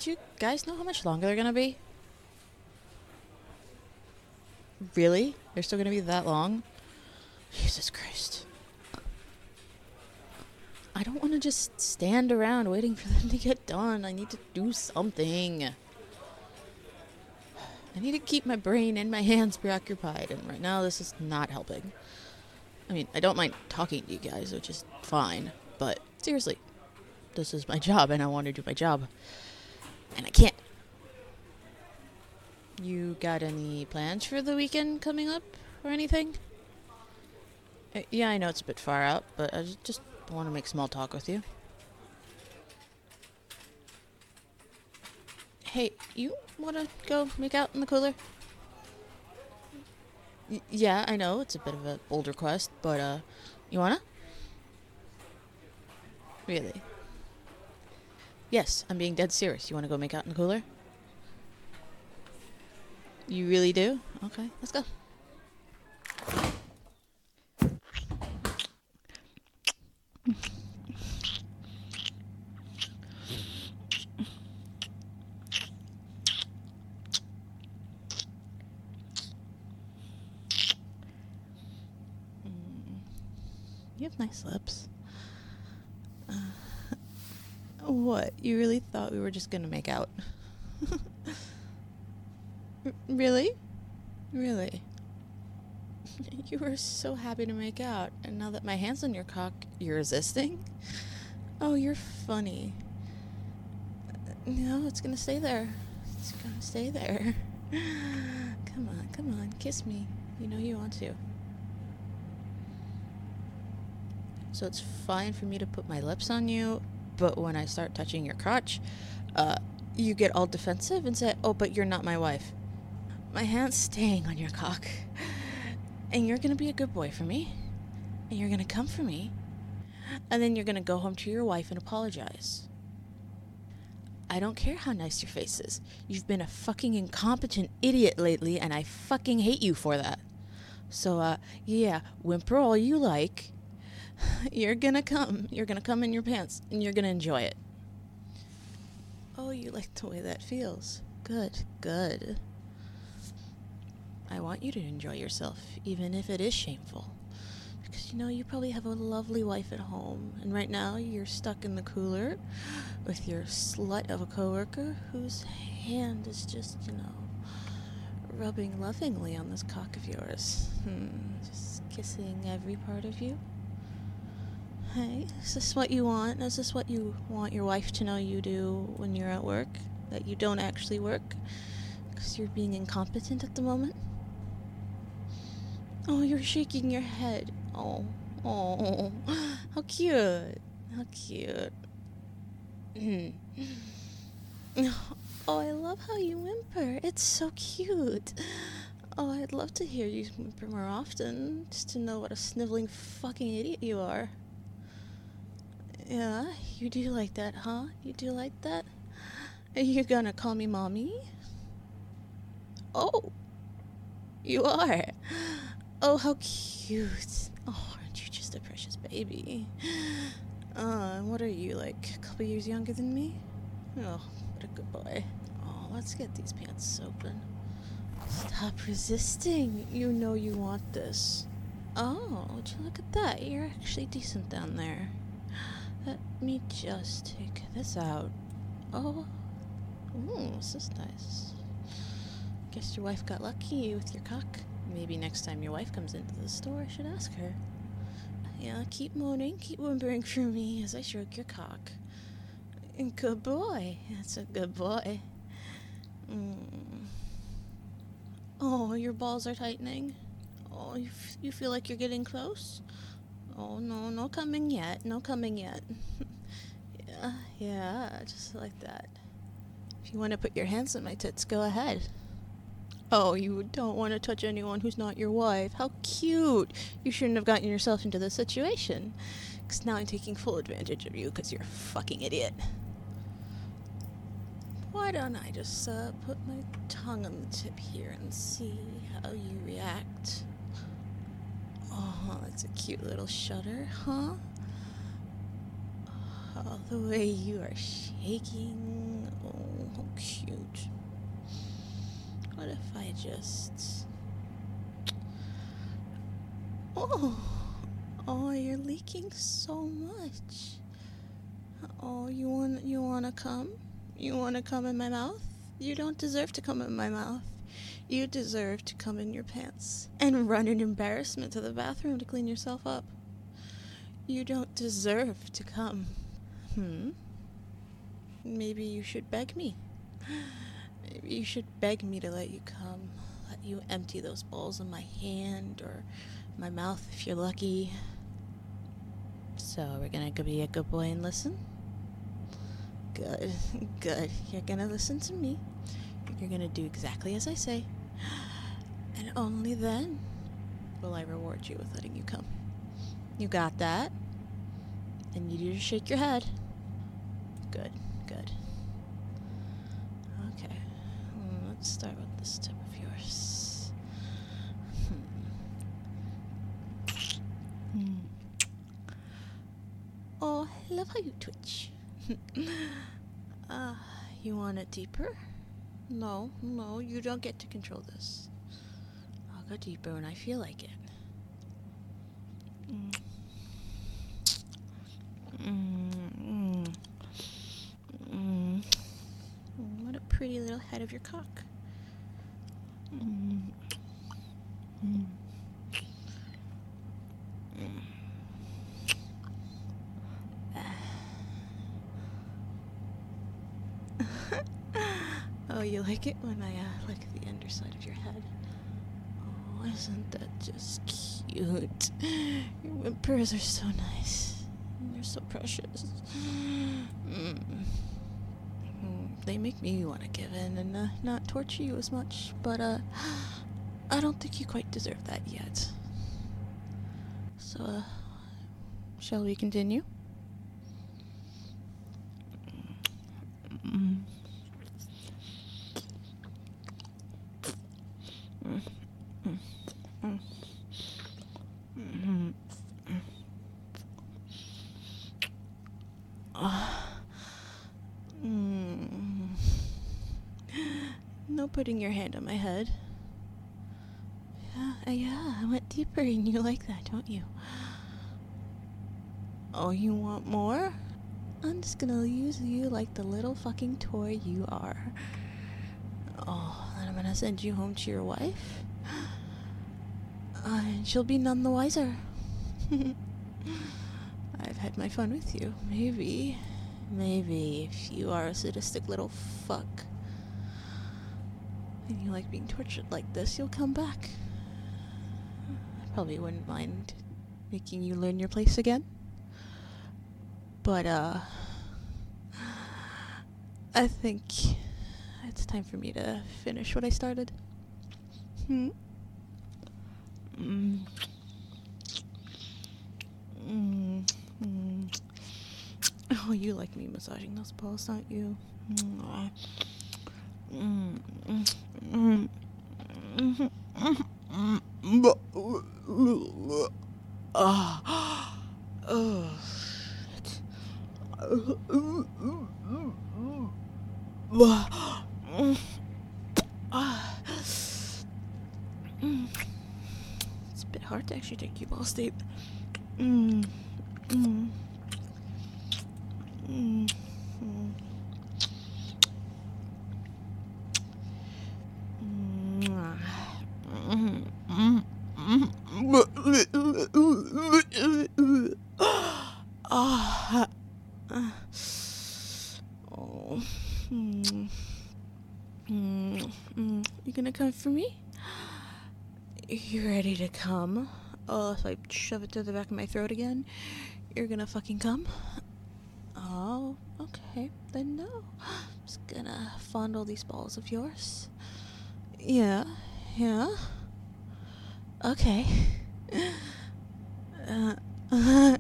Do you guys know how much longer they're gonna be? Really? They're still gonna be that long? Jesus Christ. I don't want to just stand around waiting for them to get done. I need to do something. I need to keep my brain and my hands preoccupied, and right now this is not helping. I mean, I don't mind talking to you guys, which is fine, but seriously, this is my job and I want to do my job. And I can't. You got any plans for the weekend coming up or anything? Yeah, I know it's a bit far out, but I just want to make small talk with you. Hey, you want to go make out in the cooler? Yeah, I know it's a bit of a bold request, but you wanna? Really? Yes, I'm being dead serious. You wanna go make out in the cooler? You really do? Okay, let's go. You have nice lips. What? You really thought we were just gonna make out? Really? Really? You were so happy to make out, and now that my hand's on your cock, you're resisting? Oh, you're funny. No, it's gonna stay there. It's gonna stay there. Come on, kiss me. You know you want to. So it's fine for me to put my lips on you, but when I start touching your crotch, you get all defensive and say, oh, but you're not my wife. My hand's staying on your cock, and you're gonna be a good boy for me, and you're gonna come for me, and then you're gonna go home to your wife and apologize. I don't care how nice your face is. You've been a fucking incompetent idiot lately, and I fucking hate you for that. So, yeah, whimper all you like. You're gonna come. You're gonna come in your pants, and you're gonna enjoy it. Oh, you like the way that feels. Good, good. I want you to enjoy yourself, even if it is shameful. Because, you know, you probably have a lovely wife at home, and right now you're stuck in the cooler with your slut of a coworker whose hand is just, you know, rubbing lovingly on this cock of yours. Just kissing every part of you. Hey, is this what you want? Is this what you want your wife to know you do when you're at work? That you don't actually work? Because you're being incompetent at the moment? Oh, you're shaking your head. Oh, how cute. How cute. Oh, I love how you whimper. It's so cute. Oh, I'd love to hear you whimper more often, just to know what a sniveling fucking idiot you are. Yeah, you do like that, huh? You do like that? Are you gonna call me mommy? Oh, you are. Oh, how cute. Oh, aren't you just a precious baby? What are you, like, a couple years younger than me? Oh, what a good boy. Oh, let's get these pants open. Stop resisting. You know you want this. Oh, would you look at that? You're actually decent down there. Let me just take this out. Oh, this is nice. Guess your wife got lucky with your cock. Maybe next time your wife comes into the store, I should ask her. Yeah, keep moaning, keep whimpering for me as I stroke your cock. Good boy. That's a good boy. Oh, your balls are tightening. Oh, you feel like you're getting close? Oh, no coming yet. No coming yet. Yeah, just like that. If you want to put your hands on my tits, go ahead. Oh, you don't want to touch anyone who's not your wife. How cute. You shouldn't have gotten yourself into this situation. Because now I'm taking full advantage of you because you're a fucking idiot. Why don't I just put my tongue on the tip here and see how you react? Oh, that's a cute little shudder, huh? Oh, the way you are shaking. Oh, Oh, cute. What if I just... Oh, you're leaking so much. Oh, you wanna come? You wanna come in my mouth? You don't deserve to come in my mouth. You deserve to come in your pants and run in embarrassment to the bathroom to clean yourself up. You don't deserve to come. Maybe you should beg me. Maybe you should beg me to let you come. Let you empty those balls in my hand or my mouth if you're lucky. So we're gonna be a good boy and listen? Good. You're gonna listen to me. You're gonna do exactly as I say. And only then will I reward you with letting you come. You got that? And you just shake your head. Good. Okay. Let's start with this tip of yours. Oh, I love how you twitch. You want it deeper? No, you don't get to control this. I'll go deeper when I feel like it. What a pretty little head of your cock. Oh, you like it when I lick the underside of your head? Oh, isn't that just cute? Your whimpers are so nice. They're so precious. They make me want to give in and not torture you as much, but I don't think you quite deserve that yet. So, shall we continue? No putting your hand on my head. Yeah, I went deeper and you like that, don't you? Oh, you want more? I'm just gonna use you like the little fucking toy you are. Oh, then I'm gonna send you home to your wife. And she'll be none the wiser. I've had my fun with you. Maybe if you are a sadistic little fuck and you like being tortured like this, you'll come back. I probably wouldn't mind making you learn your place again. But, I think it's time for me to finish what I started. Oh, you like me massaging those balls, don't you? It's a bit hard to actually take you balls deep. You gonna come for me? You ready to come? Oh, if I shove it to the back of my throat again, you're gonna fucking come? Oh, okay, then no. I'm just gonna fondle these balls of yours. Yeah. Okay. Oh,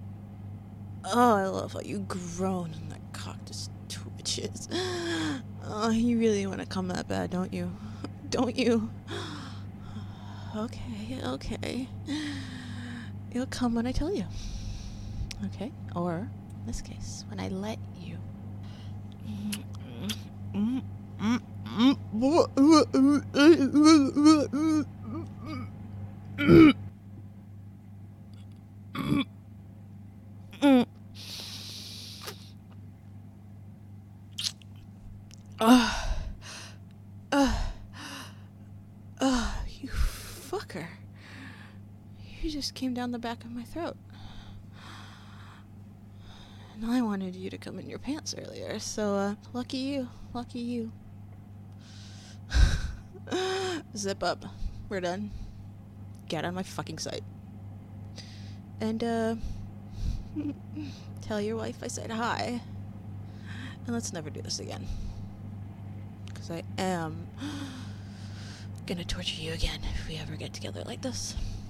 I love how you groan and that cock just twitches. Oh, you really want to come that bad, don't you? Don't you? Okay. You'll come when I tell you. Okay? Or, in this case, when I let you. You fucker. You just came down the back of my throat. And I wanted you to come in your pants earlier, so, lucky you. Lucky you. Zip up. We're done. Get on my fucking sight. And, tell your wife I said hi. And let's never do this again. Because I am gonna torture you again if we ever get together like this.